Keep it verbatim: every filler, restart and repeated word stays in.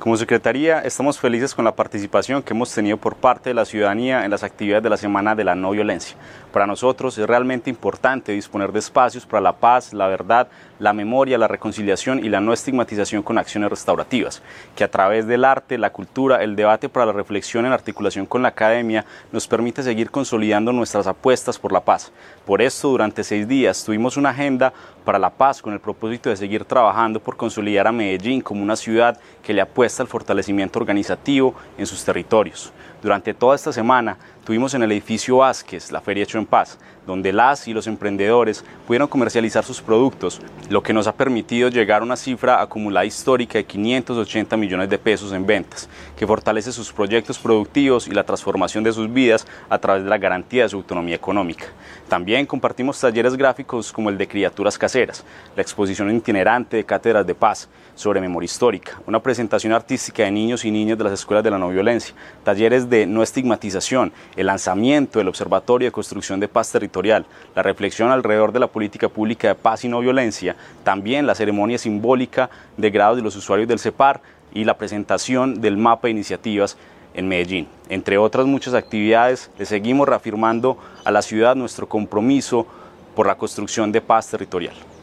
Como Secretaría estamos felices con la participación que hemos tenido por parte de la ciudadanía en las actividades de la Semana de la No Violencia. Para nosotros es realmente importante disponer de espacios para la paz, la verdad, la memoria, la reconciliación y la no estigmatización con acciones restaurativas, que a través del arte, la cultura, el debate para la reflexión en articulación con la academia nos permite seguir consolidando nuestras apuestas por la paz. Por esto, durante seis días tuvimos una agenda para la paz con el propósito de seguir trabajando por consolidar a Medellín como una ciudad que le apuesta al fortalecimiento organizativo en sus territorios. Durante toda esta semana tuvimos en el edificio Vázquez la Feria Hecho en Paz, donde las y los emprendedores pudieron comercializar sus productos, lo que nos ha permitido llegar a una cifra acumulada histórica de quinientos ochenta millones de pesos en ventas, que fortalece sus proyectos productivos y la transformación de sus vidas a través de la garantía de su autonomía económica. También compartimos talleres gráficos como el de Criaturas Caseras, la exposición itinerante de Cátedras de Paz sobre memoria histórica, una presentación artística de niños y niñas de las escuelas de la no violencia, talleres de no estigmatización, el lanzamiento del Observatorio de Construcción de Paz Territorial, la reflexión alrededor de la política pública de paz y no violencia, también la ceremonia simbólica de grados de los usuarios del CEPAR y la presentación del mapa de iniciativas en Medellín. Entre otras muchas actividades, le seguimos reafirmando a la ciudad nuestro compromiso por la construcción de paz territorial.